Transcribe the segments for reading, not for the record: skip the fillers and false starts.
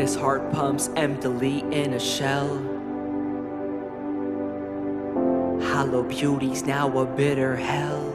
This heart pumps emptily in a shell. Hollow beauty's now a bitter hell.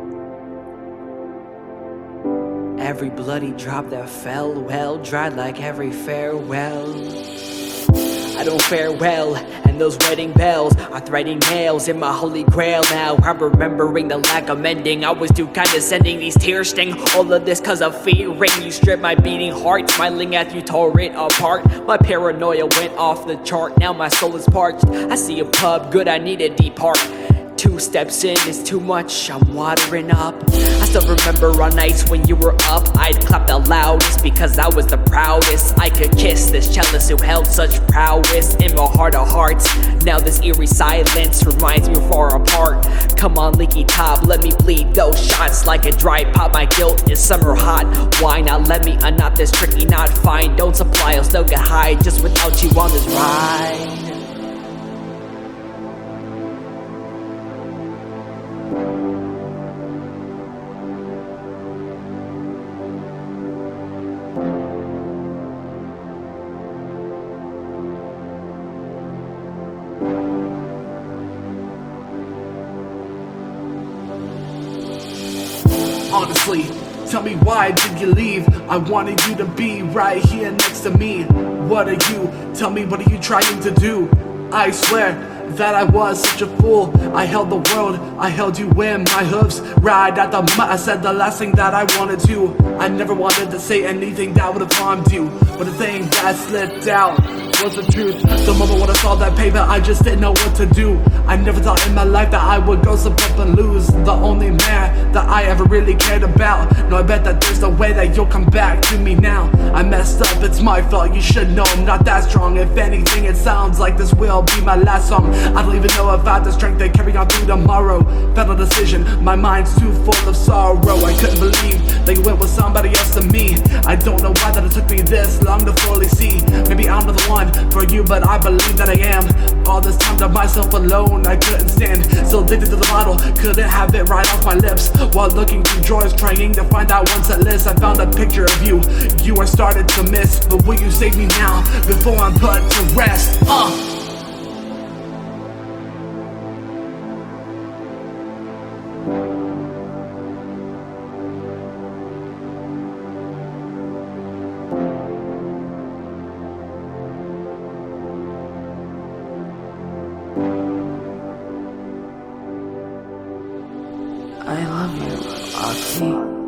Every bloody drop that fell, well, dried like every farewell. I don't fare well, and those wedding bells are threading nails in my holy grail. Now I'm remembering the lack of mending. I was too condescending, these tears sting. All of this cause of fearing you stripped my beating heart, smiling as you tore it apart. My paranoia went off the chart, now my soul is parched. I see a pub, good, I need to depart. 2 steps in is too much, I'm watering up. I still remember on nights when you were up, I'd clap the loudest because I was the proudest. I could kiss this cellist who held such prowess in my heart of hearts. Now this eerie silence reminds me we're far apart. Come on, leaky top, let me bleed those shots like a dry pop. My guilt is summer hot. Why not let me unknot this tricky knot? Fine, don't supply, I'll still get high just without you on this ride. Honestly, tell me why did you leave? I wanted you to be right here next to me. What are you? Tell me, what are you trying to do? I swear that I was such a fool. I held the world, I held you in my hooves, right at the mud. I said the last thing that I wanted to. I never wanted to say anything that would have harmed you, but the thing that slipped out was the truth. The moment when I saw that pavement, I just didn't know what to do. I never thought in my life that I would go so up and lose the only man that I ever really cared about. No, I bet that there's no way that you'll come back to me now. I messed up, it's my fault, you should know I'm not that strong. If anything, it sounds like this will be my last song. I don't even know if I have the strength to carry on through tomorrow. Final decision, my mind's too full of sorrow. I couldn't believe that you went with somebody else than me. I don't know why that it took me this long to fully see. Maybe I'm not the one for you, but I believe that I am. All this time to myself alone, I couldn't stand. Still addicted to the bottle, couldn't have it right off my lips. While looking through drawers, trying to find that one set list, I found a picture of you. You are started to miss, but will you save me now before I'm put to rest? I love you, Oxy.